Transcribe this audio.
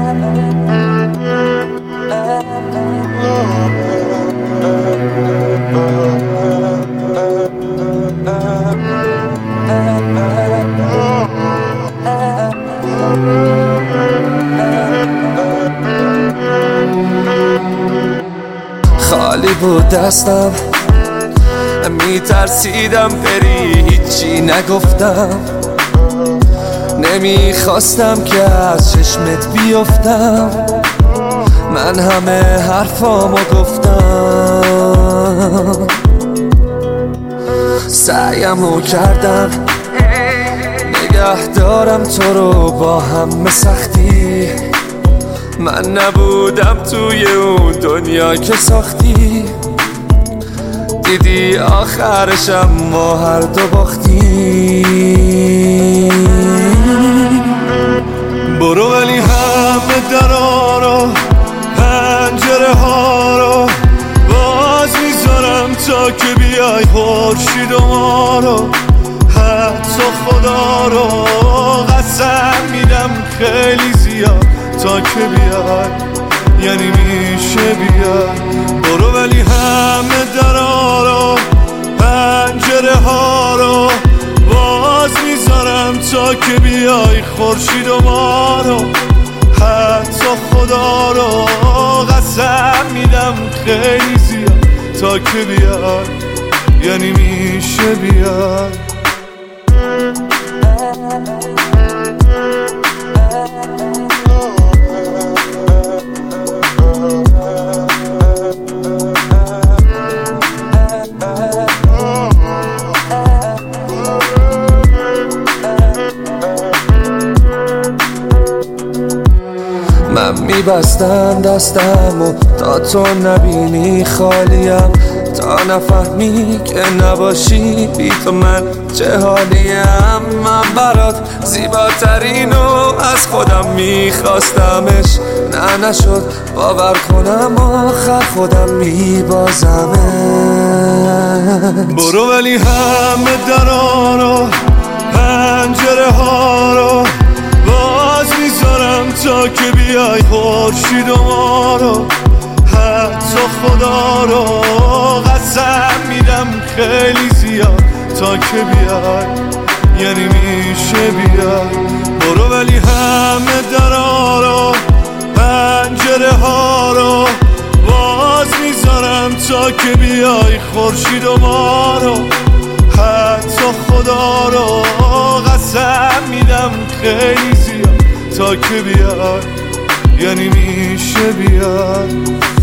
خالی بود دستم، میترسیدم بری، هیچی نگفتم، نمیخواستم که از چشمت بیفتم، من همه حرفامو گفتم، سعیمو کردم نگه دارم تو رو با همه سختی، من نبودم توی اون دنیا که ساختی، دیدی آخرشم ما هر دو باختی. برو ولی همه درا رو پنجره ها رو باز میذارم تا که بیای خورشید و ما رو، حتی خدا رو قسم میدم خیلی زیاد تا که بیای، یعنی میشه بیای. برو ولی همه درا رو پنجره ها رو باز میذارم تا که بیای خورشید و ما رو، حتی خدا رو قسم میدم خیلی زیاد تا که بیای، یعنی میشه بیای. من میبستم دستمو تا تو نبینی خالیم، تا نفهمی که نباشی بی تو من چه حالیم. من برات زیباترینو از خودم میخواستمش، نه نشد باور کنم آخر خودم میبازمش. برو ولی همه درا رو پنجره ها رو باز میذارم تا که بیای خورشید و ما رو، حتی خدا رو قسم میدم خیلی زیاد تا که بیای، یعنی میشه بیای. برو ولی همه درا رو پنجره ها رو باز میذارم تا که بیای خورشید و ما رو، حتی خدا رو قسم میدم خیلی زیاد تا که بیای، یعنی میشه بیای.